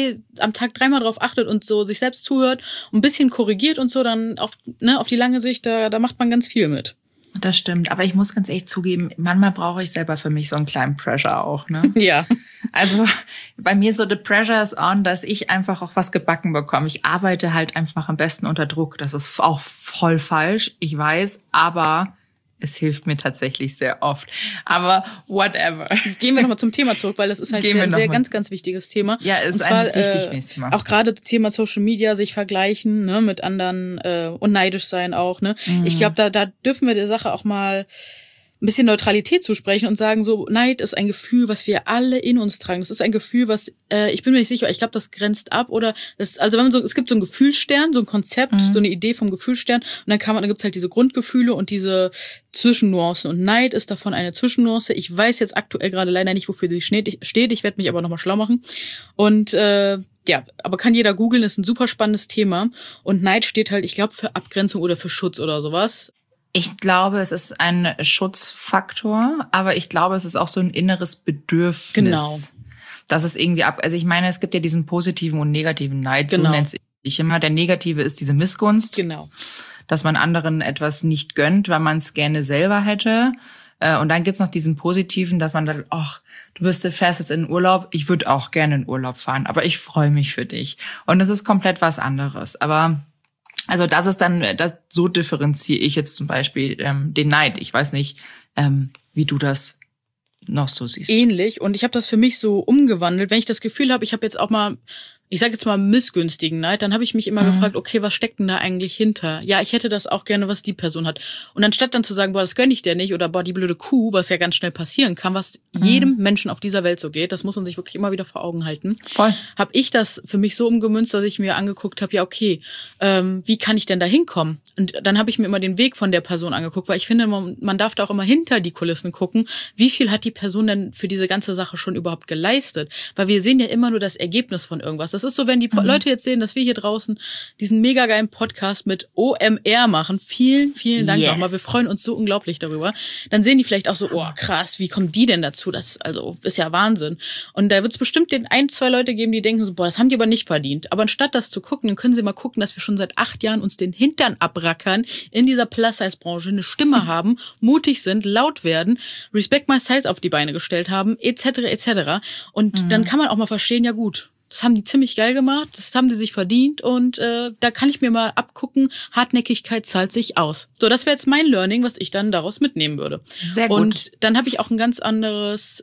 am Tag 3-mal drauf achtet und so sich selbst zuhört und ein bisschen korrigiert und so, dann auf die lange Sicht, da macht man ganz viel mit. Das stimmt, aber ich muss ganz ehrlich zugeben, manchmal brauche ich selber für mich so einen kleinen Pressure auch, ne? Ja. Also bei mir so the pressure is on, dass ich einfach auch was gebacken bekomme. Ich arbeite halt einfach am besten unter Druck. Das ist auch voll falsch, ich weiß, aber es hilft mir tatsächlich sehr oft. Aber whatever. Gehen wir nochmal zum Thema zurück, weil das ist halt ein sehr ganz, ganz wichtiges Thema. Ja, es ist ein richtig wichtiges Thema. Auch gerade das Thema Social Media, sich vergleichen, ne, mit anderen und neidisch sein auch, ne. Mhm. Ich glaube, da dürfen wir der Sache auch mal ein bisschen Neutralität zusprechen und sagen so, Neid ist ein Gefühl, was wir alle in uns tragen. Das ist ein Gefühl, was, ich bin mir nicht sicher, ich glaube, das grenzt ab oder also wenn man es gibt so einen Gefühlsstern, so ein Konzept, so eine Idee vom Gefühlsstern und dann gibt's halt diese Grundgefühle und diese Zwischennuancen und Neid ist davon eine Zwischennuance. Ich weiß jetzt aktuell gerade leider nicht, wofür sie steht. Ich werde mich aber nochmal schlau machen und ja, aber kann jeder googeln, ist ein super spannendes Thema und Neid steht halt, ich glaube, für Abgrenzung oder für Schutz oder sowas. Ich glaube, es ist ein Schutzfaktor, aber ich glaube, es ist auch so ein inneres Bedürfnis. Genau. Das ist irgendwie also ich meine, es gibt ja diesen positiven und negativen Neid, so nennt ich immer. Der negative ist diese Missgunst. Genau. Dass man anderen etwas nicht gönnt, weil man es gerne selber hätte. Und dann gibt's noch diesen positiven, dass man dann, du fährst jetzt in den Urlaub, ich würde auch gerne in den Urlaub fahren, aber ich freue mich für dich. Und das ist komplett was anderes. Aber also das ist dann, so differenziere ich jetzt zum Beispiel den Neid. Ich weiß nicht, wie du das noch so siehst. Ähnlich. Und ich habe das für mich so umgewandelt. Wenn ich das Gefühl habe, ich habe jetzt auch mal, ich sage jetzt mal missgünstigen Neid, dann habe ich mich immer gefragt, okay, was steckt denn da eigentlich hinter? Ja, ich hätte das auch gerne, was die Person hat. Und anstatt dann zu sagen, boah, das gönn ich dir nicht oder boah, die blöde Kuh, was ja ganz schnell passieren kann, was jedem Menschen auf dieser Welt so geht, das muss man sich wirklich immer wieder vor Augen halten. Voll. Habe ich das für mich so umgemünzt, dass ich mir angeguckt habe, ja okay, wie kann ich denn da hinkommen? Und dann habe ich mir immer den Weg von der Person angeguckt, weil ich finde, man darf da auch immer hinter die Kulissen gucken, wie viel hat die Person denn für diese ganze Sache schon überhaupt geleistet? Weil wir sehen ja immer nur das Ergebnis von irgendwas. Das ist so, wenn die Leute jetzt sehen, dass wir hier draußen diesen mega geilen Podcast mit OMR machen. Vielen, vielen Dank nochmal. Wir freuen uns so unglaublich darüber. Dann sehen die vielleicht auch so, oh krass, wie kommen die denn dazu? Das ist ja Wahnsinn. Und da wird es bestimmt den 1-2 Leute geben, die denken so, boah, das haben die aber nicht verdient. Aber anstatt das zu gucken, dann können sie mal gucken, dass wir schon seit 8 Jahren uns den Hintern abrackern, in dieser Plus-Size-Branche eine Stimme haben, mutig sind, laut werden, Respect My Size auf die Beine gestellt haben, etc., etc. Und dann kann man auch mal verstehen, ja gut, das haben die ziemlich geil gemacht, das haben die sich verdient und da kann ich mir mal abgucken, Hartnäckigkeit zahlt sich aus. So, das wäre jetzt mein Learning, was ich dann daraus mitnehmen würde. Sehr gut. Und dann habe ich auch ein ganz anderes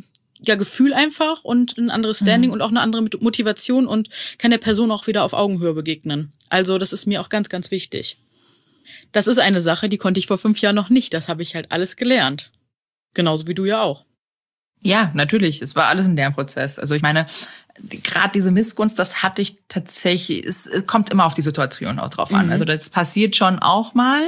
Gefühl einfach und ein anderes Standing und auch eine andere Motivation und kann der Person auch wieder auf Augenhöhe begegnen. Also das ist mir auch ganz, ganz wichtig. Das ist eine Sache, die konnte ich vor 5 Jahren noch nicht. Das habe ich halt alles gelernt. Genauso wie du ja auch. Ja, natürlich. Es war alles ein Lernprozess. Also ich meine, gerade diese Missgunst, das hatte ich tatsächlich, es kommt immer auf die Situation auch drauf an. Also das passiert schon auch mal.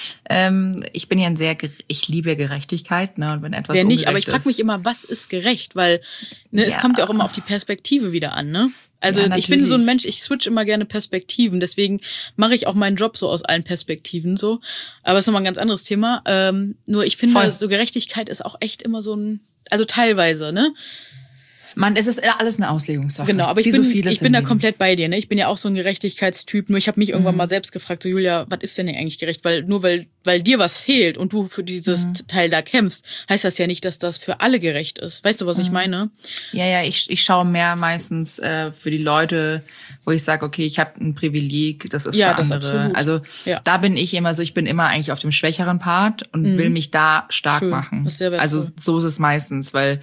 Ich bin ja ich liebe Gerechtigkeit, ne? Und wenn etwas wer nicht, aber ich frage mich immer, was ist gerecht? Weil es kommt ja auch immer auf die Perspektive wieder an, ne? Also ich bin so ein Mensch, ich switch immer gerne Perspektiven, deswegen mache ich auch meinen Job so aus allen Perspektiven so. Aber das ist nochmal ein ganz anderes Thema. Nur ich finde, so Gerechtigkeit ist auch echt immer so also teilweise, ne? Es ist alles eine Auslegungssache. Genau, aber ich bin da komplett bei dir, ne? Ich bin ja auch so ein Gerechtigkeitstyp, nur ich habe mich irgendwann mal selbst gefragt, so Julia, was ist denn eigentlich gerecht? Weil weil dir was fehlt und du für dieses Teil da kämpfst, heißt das ja nicht, dass das für alle gerecht ist. Weißt du, was ich meine? Ja, ich schaue mehr meistens für die Leute, wo ich sage, okay, ich habe ein Privileg, das ist für das andere. absolut. Also da bin ich immer so, ich bin immer eigentlich auf dem schwächeren Part und will mich da stark machen. Das ist sehr wertvoll. Also so ist es meistens, weil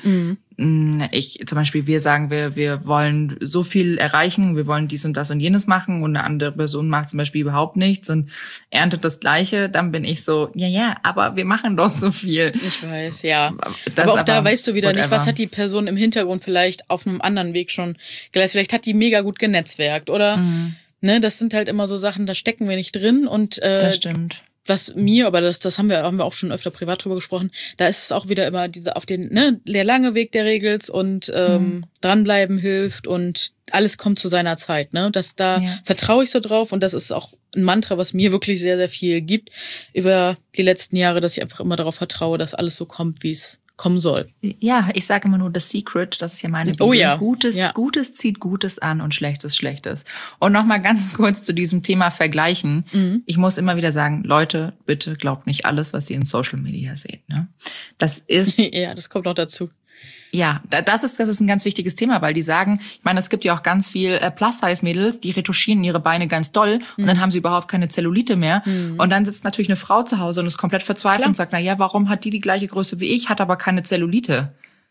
zum Beispiel, wir sagen, wir wollen so viel erreichen, wir wollen dies und das und jenes machen und eine andere Person macht zum Beispiel überhaupt nichts und erntet das Gleiche, dann bin ich so, ja, aber wir machen doch so viel. Ich weiß, ja. Aber auch da weißt du wieder nicht, was hat die Person im Hintergrund vielleicht auf einem anderen Weg schon geleistet. Vielleicht hat die mega gut genetzwerkt oder, ne, das sind halt immer so Sachen, da stecken wir nicht drin und das stimmt. Was mir, aber das haben wir auch schon öfter privat drüber gesprochen, da ist es auch wieder immer auf den, ne, der lange Weg der Regels und dranbleiben hilft und alles kommt zu seiner Zeit, ne? Da vertraue ich so drauf und das ist auch ein Mantra, was mir wirklich sehr, sehr viel gibt über die letzten Jahre, dass ich einfach immer darauf vertraue, dass alles so kommt, wie es kommen soll. Ja, ich sage immer nur The Secret, das ist ja meine Bibel. Oh ja. Gutes zieht Gutes an und Schlechtes Schlechtes. Und nochmal ganz kurz zu diesem Thema Vergleichen. Ich muss immer wieder sagen, Leute, bitte glaubt nicht alles, was ihr in Social Media seht. Ne? Das ist... Ja, das kommt noch dazu. Ja, das ist ein ganz wichtiges Thema, weil die sagen, ich meine, es gibt ja auch ganz viel Plus-Size-Mädels, die retuschieren ihre Beine ganz doll und dann haben sie überhaupt keine Zellulite mehr. Und dann sitzt natürlich eine Frau zu Hause und ist komplett verzweifelt und sagt, na ja, warum hat die gleiche Größe wie ich, hat aber keine Zellulite?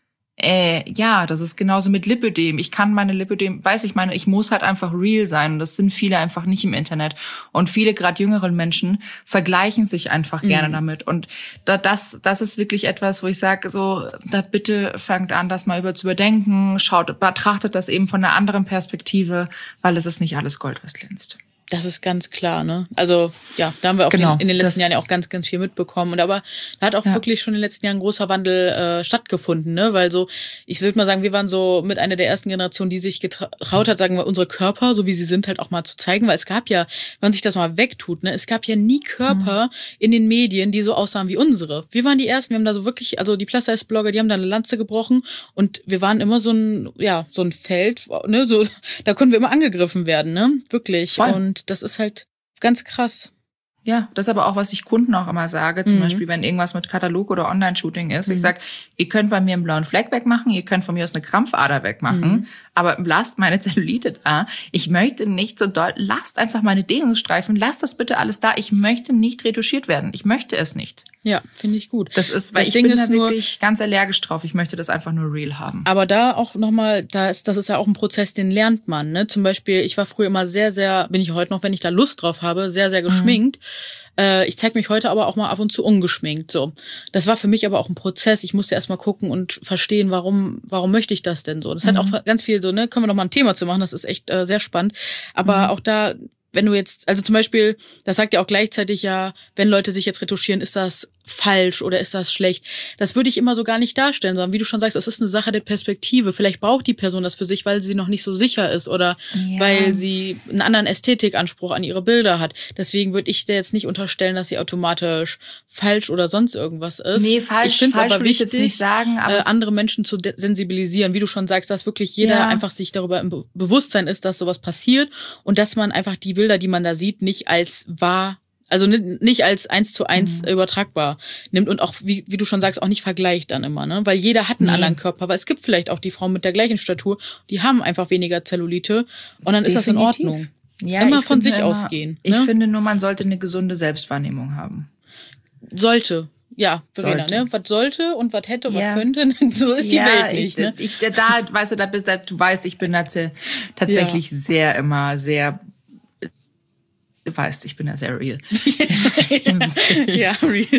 Ja, das ist genauso mit Lipödem. Ich kann meine Lipödem, ich muss halt einfach real sein. Und das sind viele einfach nicht im Internet. Und viele, gerade jüngere Menschen, vergleichen sich einfach gerne damit. Und das ist wirklich etwas, wo ich sage, so, da bitte fangt an, das mal zu überdenken. Betrachtet das eben von einer anderen Perspektive, weil es ist nicht alles Gold, was glänzt. Das ist ganz klar, ne? Also, ja, da haben wir auch in den letzten Jahren ja auch ganz, ganz viel mitbekommen. Und aber da hat auch wirklich schon in den letzten Jahren ein großer Wandel stattgefunden, ne? Weil so, ich würde mal sagen, wir waren so mit einer der ersten Generationen, die sich getraut hat, sagen wir, unsere Körper, so wie sie sind, halt auch mal zu zeigen. Weil es gab ja, wenn man sich das mal wegtut, ne? Es gab ja nie Körper in den Medien, die so aussahen wie unsere. Wir waren die Ersten, wir haben da so wirklich, also die Plus-Size-Blogger, die haben da eine Lanze gebrochen und wir waren immer so ein Feld, ne? So, da konnten wir immer angegriffen werden, ne? Wirklich. Voll. Und das ist halt ganz krass. Ja, das ist aber auch, was ich Kunden auch immer sage, zum Beispiel, wenn irgendwas mit Katalog oder Online-Shooting ist. Ich sag, ihr könnt bei mir einen blauen Fleck wegmachen, ihr könnt von mir aus eine Krampfader wegmachen, aber lasst meine Zellulite da. Ich möchte nicht so doll, lasst einfach meine Dehnungsstreifen, lasst das bitte alles da. Ich möchte nicht retuschiert werden. Ich möchte es nicht. Ja, finde ich gut. Das ist, weil das ich Ding bin da wirklich ganz allergisch drauf. Ich möchte das einfach nur real haben. Aber da auch nochmal, das ist ja auch ein Prozess, den lernt man, ne? Zum Beispiel, ich war früher immer sehr, sehr, bin ich heute noch, wenn ich da Lust drauf habe, sehr, sehr geschminkt. Ich zeige mich heute aber auch mal ab und zu ungeschminkt, so. Das war für mich aber auch ein Prozess. Ich musste erst mal gucken und verstehen, warum möchte ich das denn so? Das hat auch ganz viel so, ne? Können wir noch mal ein Thema zu machen, das ist echt sehr spannend. Aber auch da, wenn du jetzt, also zum Beispiel, das sagt ja auch gleichzeitig ja, wenn Leute sich jetzt retuschieren, ist das falsch oder ist das schlecht? Das würde ich immer so gar nicht darstellen, sondern wie du schon sagst, es ist eine Sache der Perspektive. Vielleicht braucht die Person das für sich, weil sie noch nicht so sicher ist oder weil sie einen anderen Ästhetikanspruch an ihre Bilder hat. Deswegen würde ich dir jetzt nicht unterstellen, dass sie automatisch falsch oder sonst irgendwas ist. Nee, falsch, ich finde es aber wichtig, jetzt nicht sagen, aber andere Menschen zu sensibilisieren, wie du schon sagst, dass wirklich jeder einfach sich darüber im Bewusstsein ist, dass sowas passiert und dass man einfach die Bilder, die man da sieht, nicht als wahr, also nicht als 1:1 übertragbar nimmt und auch, wie du schon sagst, auch nicht vergleicht dann immer, ne? Weil jeder hat einen anderen Körper, weil es gibt vielleicht auch die Frauen mit der gleichen Statur, die haben einfach weniger Zellulite und dann ist das in Ordnung. Ja, immer von sich ausgehen. Ich finde nur, man sollte eine gesunde Selbstwahrnehmung haben. Sollte. Ja, Verena, ne? Was sollte und was hätte, was könnte, so ist die Welt nicht, ne? Du weißt, ich bin tatsächlich sehr, du weißt, ich bin ja sehr real. Ja, real.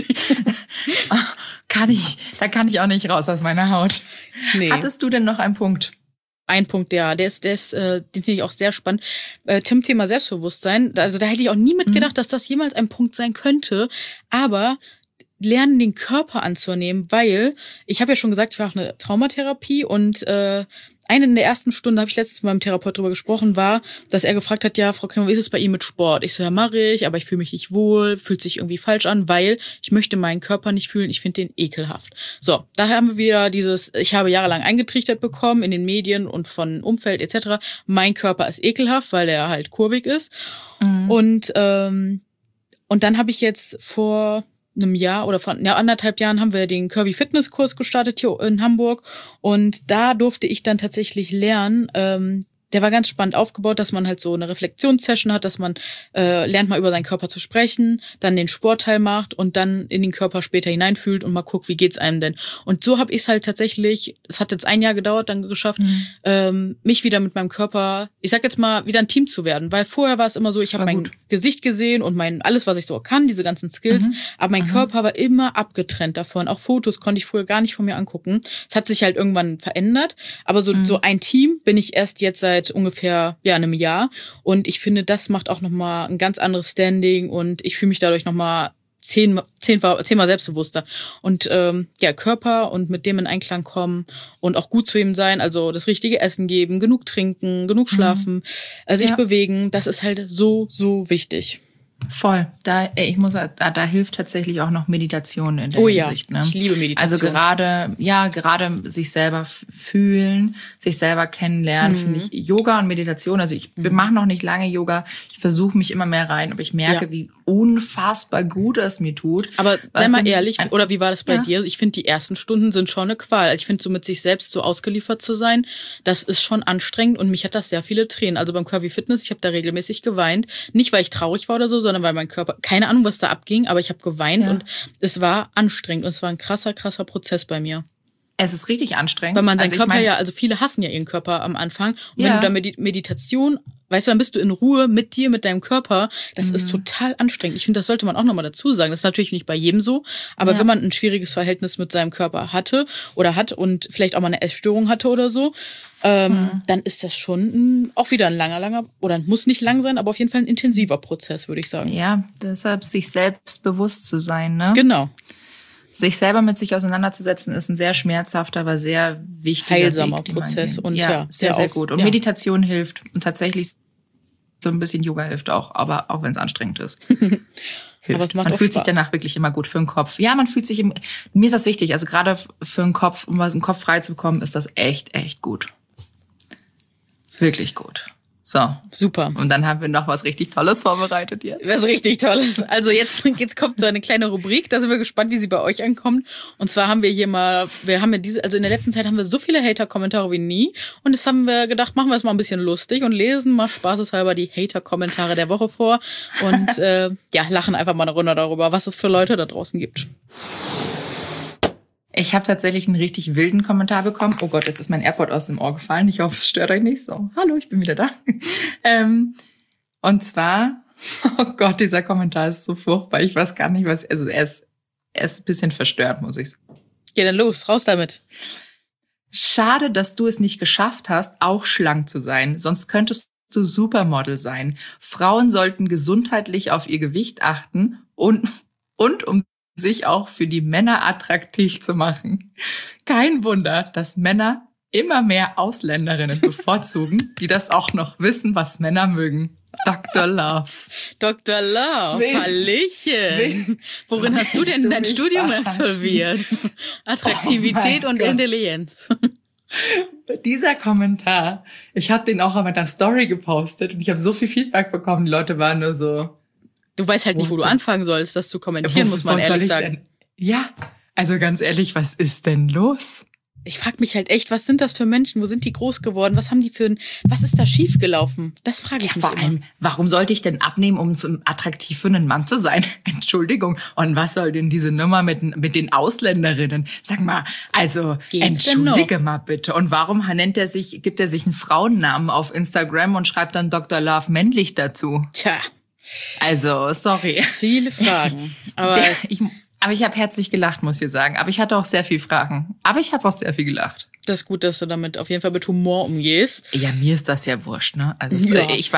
Da kann ich auch nicht raus aus meiner Haut. Nee. Hattest du denn noch einen Punkt? Ein Punkt, ja, den finde ich auch sehr spannend. Tim, Thema Selbstbewusstsein, also da hätte ich auch nie mitgedacht, dass das jemals ein Punkt sein könnte, aber lernen, den Körper anzunehmen, weil ich habe ja schon gesagt, ich mache eine Traumatherapie und eine in der ersten Stunde, habe ich letztens mit meinem Therapeut drüber gesprochen, war, dass er gefragt hat, ja, Frau Krämer, wie ist es bei Ihnen mit Sport? Ich so, ja, mache ich, aber ich fühle mich nicht wohl, fühlt sich irgendwie falsch an, weil ich möchte meinen Körper nicht fühlen, ich finde den ekelhaft. So, daher haben wir wieder ich habe jahrelang eingetrichtert bekommen in den Medien und von Umfeld etc., mein Körper ist ekelhaft, weil er halt kurvig ist. Und Und dann habe ich jetzt vor einem Jahr oder vor 1,5 Jahren haben wir den Curvy Fitness Kurs gestartet hier in Hamburg. Und da durfte ich dann tatsächlich lernen, der war ganz spannend aufgebaut, dass man halt so eine Reflexionssession hat, dass man lernt mal über seinen Körper zu sprechen, dann den Sportteil macht und dann in den Körper später hineinfühlt und mal guckt, wie geht's einem denn. Und so habe ich es halt tatsächlich, es hat jetzt 1 Jahr gedauert, dann geschafft, mich wieder mit meinem Körper, ich sag jetzt mal, wieder ein Team zu werden. Weil vorher war es immer so, ich habe mein Gesicht gesehen und alles, was ich so kann, diese ganzen Skills, aber mein Körper war immer abgetrennt davon. Auch Fotos konnte ich früher gar nicht von mir angucken. Es hat sich halt irgendwann verändert, aber so ein Team bin ich erst jetzt seit ungefähr einem Jahr und ich finde, das macht auch nochmal ein ganz anderes Standing und ich fühle mich dadurch nochmal 10-mal selbstbewusster und Körper und mit dem in Einklang kommen und auch gut zu ihm sein, also das richtige Essen geben, genug trinken, genug schlafen, sich bewegen, das ist halt so, so wichtig. Voll. Da hilft tatsächlich auch noch Meditation in der Hinsicht. Ne? Ich liebe Meditation. Also gerade sich selber fühlen, sich selber kennenlernen, finde ich Yoga und Meditation. Also ich mache noch nicht lange Yoga. Ich versuche mich immer mehr rein, aber ich merke, wie unfassbar gut es mir tut. Aber sei mal ehrlich, oder wie war das bei dir? Ich finde, die ersten Stunden sind schon eine Qual. Also ich finde, so mit sich selbst so ausgeliefert zu sein, das ist schon anstrengend und mich hat das sehr viele Tränen. Also beim Curvy Fitness, ich habe da regelmäßig geweint. Nicht, weil ich traurig war oder so, sondern weil mein Körper, keine Ahnung, was da abging, aber ich habe geweint und es war anstrengend und es war ein krasser Prozess bei mir. Es ist richtig anstrengend. Weil man seinen Körper also viele hassen ja ihren Körper am Anfang. Und wenn du da Meditation, weißt du, dann bist du in Ruhe mit dir, mit deinem Körper. Das ist total anstrengend. Ich finde, das sollte man auch nochmal dazu sagen. Das ist natürlich nicht bei jedem so. Aber wenn man ein schwieriges Verhältnis mit seinem Körper hatte oder hat und vielleicht auch mal eine Essstörung hatte oder so, dann ist das schon auch wieder ein langer, oder muss nicht lang sein, aber auf jeden Fall ein intensiver Prozess, würde ich sagen. Ja, deshalb sich selbst bewusst zu sein, ne? Genau. Sich selber mit sich auseinanderzusetzen, ist ein sehr schmerzhafter, aber sehr wichtiger heilsamer Prozess und sehr gut. Und Meditation hilft und tatsächlich so ein bisschen Yoga hilft auch, aber auch wenn es anstrengend ist. Hilft. Aber es macht man fühlt Spaß. sich danach wirklich immer gut für den Kopf. Ja, man fühlt sich mir ist das wichtig, also gerade für den Kopf, um was im Kopf frei zu bekommen, ist das echt gut. Wirklich gut. So. Super. Und dann haben wir noch was richtig Tolles vorbereitet jetzt. Was richtig Tolles. Also jetzt kommt so eine kleine Rubrik, da sind wir gespannt, wie sie bei euch ankommt. Und zwar haben wir in der letzten Zeit haben wir so viele Hater-Kommentare wie nie. Und jetzt haben wir gedacht, machen wir es mal ein bisschen lustig und lesen mal spaßeshalber die Hater-Kommentare der Woche vor. Und lachen einfach mal eine Runde darüber, was es für Leute da draußen gibt. Ich habe tatsächlich einen richtig wilden Kommentar bekommen. Oh Gott, jetzt ist mein AirPod aus dem Ohr gefallen. Ich hoffe, es stört euch nicht. So, hallo, ich bin wieder da. Und zwar, oh Gott, dieser Kommentar ist so furchtbar. Ich weiß gar nicht, also er ist ein bisschen verstört, muss ich sagen. Ja, dann los, raus damit. Schade, dass du es nicht geschafft hast, auch schlank zu sein. Sonst könntest du Supermodel sein. Frauen sollten gesundheitlich auf ihr Gewicht achten und um sich auch für die Männer attraktiv zu machen. Kein Wunder, dass Männer immer mehr Ausländerinnen bevorzugen, die das auch noch wissen, was Männer mögen. Dr. Love. Dr. Love, Hallöchen. Worin hast du denn dein Studium absolviert? Attraktivität und Intelligenz. Dieser Kommentar, ich habe den auch auf meiner Story gepostet und ich habe so viel Feedback bekommen. Die Leute waren nur so... Du weißt halt nicht, wo du anfangen sollst, das zu kommentieren, muss man ehrlich sagen. Ja, also ganz ehrlich, was ist denn los? Ich frage mich halt echt, was sind das für Menschen? Wo sind die groß geworden? Was haben die was ist da schiefgelaufen? Das frage ich mich vor allem, warum sollte ich denn abnehmen, um attraktiv für einen Mann zu sein? Entschuldigung. Und was soll denn diese Nummer mit den Ausländerinnen? Sag mal, also entschuldige mal bitte. Und warum gibt er sich einen Frauennamen auf Instagram und schreibt dann Dr. Love männlich dazu? Tja. Also, sorry. Viele Fragen. Aber ich habe herzlich gelacht, muss ich sagen. Aber ich hatte auch sehr viele Fragen. Aber ich habe auch sehr viel gelacht. Das ist gut, dass du damit auf jeden Fall mit Humor umgehst. Ja, mir ist das ja wurscht, ne? Also ich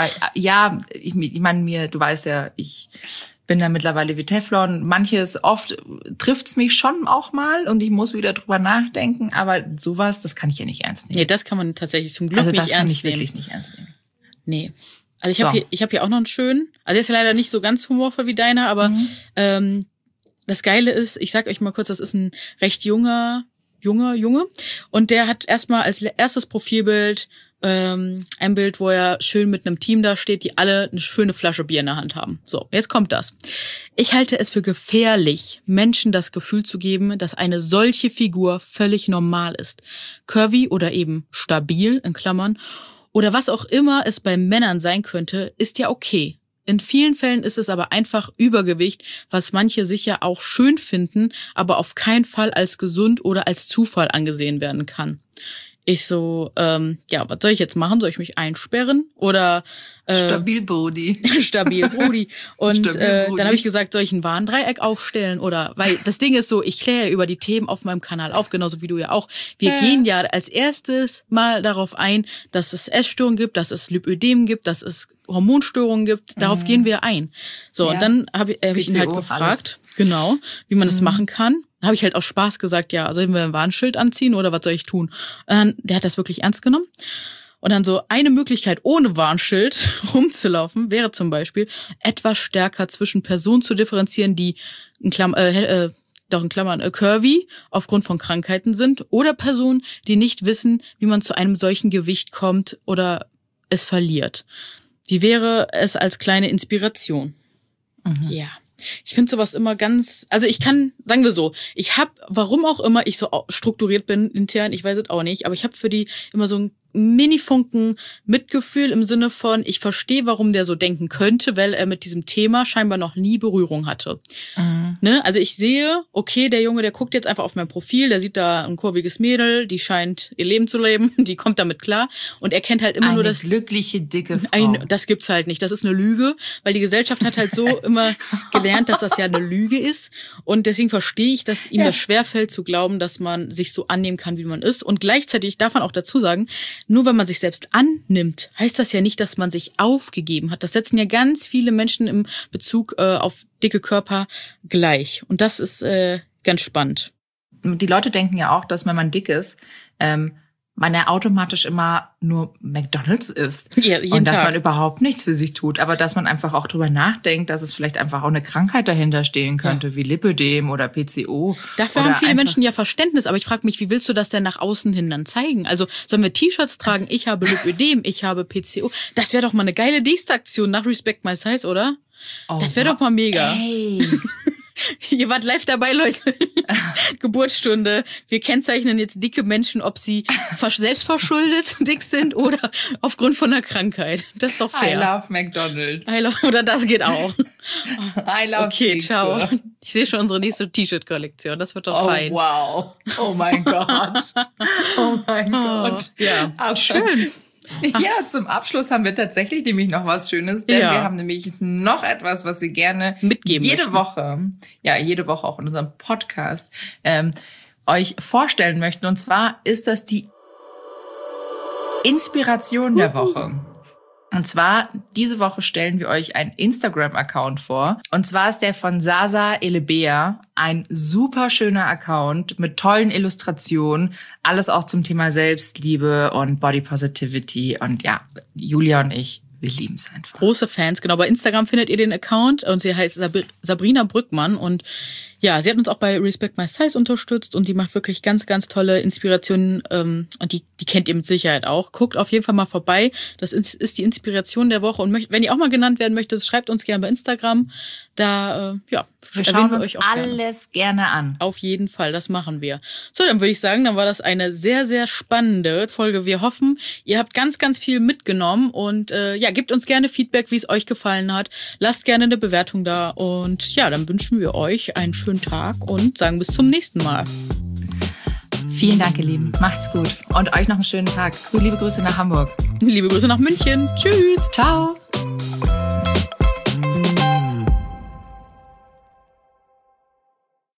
meine, du weißt ja, ich bin da mittlerweile wie Teflon. Oft trifft's mich schon auch mal und ich muss wieder drüber nachdenken. Aber sowas, das kann ich ja nicht ernst nehmen. Nee, das kann man tatsächlich zum Glück nicht ernst nehmen. Das kann ich wirklich nicht ernst nehmen. Nee. Also ich habe hier auch noch einen schönen. Also der ist ja leider nicht so ganz humorvoll wie deiner, aber das Geile ist, ich sag euch mal kurz, das ist ein recht junger Junge und der hat erstmal als erstes Profilbild ein Bild, wo er schön mit einem Team da steht, die alle eine schöne Flasche Bier in der Hand haben. So, jetzt kommt das. Ich halte es für gefährlich, Menschen das Gefühl zu geben, dass eine solche Figur völlig normal ist. Curvy oder eben stabil, in Klammern, oder was auch immer es bei Männern sein könnte, ist ja okay. In vielen Fällen ist es aber einfach Übergewicht, was manche sicher auch schön finden, aber auf keinen Fall als gesund oder als Zufall angesehen werden kann. Ich so, was soll ich jetzt machen? Soll ich mich einsperren? Oder Stabil Brody. Stabil Brody. Und dann habe ich gesagt, soll ich ein Warndreieck aufstellen? Oder weil das Ding ist so, ich kläre ja über die Themen auf meinem Kanal auf, genauso wie du ja auch. Wir gehen ja als erstes mal darauf ein, dass es Essstörungen gibt, dass es Lipödem gibt, dass es Hormonstörungen gibt. Darauf gehen wir ein. So, und dann hab ich ihn halt gefragt, alles. Genau, wie man das machen kann. Da habe ich halt aus Spaß gesagt, ja, sollen wir ein Warnschild anziehen oder was soll ich tun? Der hat das wirklich ernst genommen. Und dann so, eine Möglichkeit, ohne Warnschild rumzulaufen, wäre zum Beispiel, etwas stärker zwischen Personen zu differenzieren, die in Klammern curvy aufgrund von Krankheiten sind, oder Personen, die nicht wissen, wie man zu einem solchen Gewicht kommt oder es verliert. Wie wäre es als kleine Inspiration? Ja. Ich finde sowas immer sagen wir so, ich habe, warum auch immer ich so strukturiert bin intern, ich weiß es auch nicht, aber ich habe für die immer so ein Mini-Funken Mitgefühl im Sinne von, ich verstehe, warum der so denken könnte, weil er mit diesem Thema scheinbar noch nie Berührung hatte. Ne? Also ich sehe, okay, der Junge, der guckt jetzt einfach auf mein Profil, der sieht da ein kurviges Mädel, die scheint ihr Leben zu leben, die kommt damit klar und er kennt halt immer nur das glückliche, dicke Frau. Das gibt's halt nicht, das ist eine Lüge, weil die Gesellschaft hat halt so immer gelernt, dass das ja eine Lüge ist und deswegen verstehe ich, dass ihm das schwerfällt zu glauben, dass man sich so annehmen kann, wie man ist und gleichzeitig darf man auch dazu sagen, nur wenn man sich selbst annimmt, heißt das ja nicht, dass man sich aufgegeben hat. Das setzen ja ganz viele Menschen im Bezug auf dicke Körper gleich. Und das ist ganz spannend. Die Leute denken ja auch, dass wenn man dick ist, man ja automatisch immer nur McDonald's isst. Ja, jeden und dass Tag. man überhaupt nichts für sich tut. Aber dass man einfach auch drüber nachdenkt, dass es vielleicht einfach auch eine Krankheit dahinter stehen könnte, wie Lipödem oder PCO. Dafür haben viele Menschen ja Verständnis. Aber ich frage mich, wie willst du das denn nach außen hin dann zeigen? Also sollen wir T-Shirts tragen? Ich habe Lipödem, ich habe PCO. Das wäre doch mal eine geile nächste Aktion nach Respect My Size, oder? Das wäre doch mal mega. Ey. Ihr wart live dabei, Leute. Geburtsstunde. Wir kennzeichnen jetzt dicke Menschen, ob sie selbstverschuldet dick sind oder aufgrund von einer Krankheit. Das ist doch fair. I love McDonald's. Oder das geht auch. I love Okay, Pizza. ciao. Ich sehe schon unsere nächste T-Shirt-Kollektion. Das wird doch fein. Wow. Oh mein Gott. Oh mein Gott. Ja, Aber schön. Ja, zum Abschluss haben wir tatsächlich nämlich noch was Schönes, denn wir haben nämlich noch etwas, was wir gerne mitgeben jede Woche auch in unserem Podcast euch vorstellen möchten. Und zwar ist das die Inspiration der Woche. Und zwar, diese Woche stellen wir euch einen Instagram-Account vor. Und zwar ist der von Sasa Elebea. Ein super schöner Account mit tollen Illustrationen. Alles auch zum Thema Selbstliebe und Body Positivity. Und ja, Julia und ich, wir lieben es einfach. Große Fans, genau. Bei Instagram findet ihr den Account und sie heißt Sabrina Brückmann und ja, sie hat uns auch bei Respect My Size unterstützt und die macht wirklich ganz, ganz tolle Inspirationen und die kennt ihr mit Sicherheit auch. Guckt auf jeden Fall mal vorbei. Das ist die Inspiration der Woche und wenn ihr auch mal genannt werden möchtet, schreibt uns gerne bei Instagram. Da, wir schauen uns euch auch alles gerne an. Auf jeden Fall, das machen wir. So, dann würde ich sagen, dann war das eine sehr, sehr spannende Folge. Wir hoffen, ihr habt ganz, ganz viel mitgenommen und gebt uns gerne Feedback, wie es euch gefallen hat. Lasst gerne eine Bewertung da und ja, dann wünschen wir euch einen schönen Tag und sagen bis zum nächsten Mal. Vielen Dank, ihr Lieben. Macht's gut und euch noch einen schönen Tag. Liebe Grüße nach Hamburg. Liebe Grüße nach München. Tschüss. Ciao.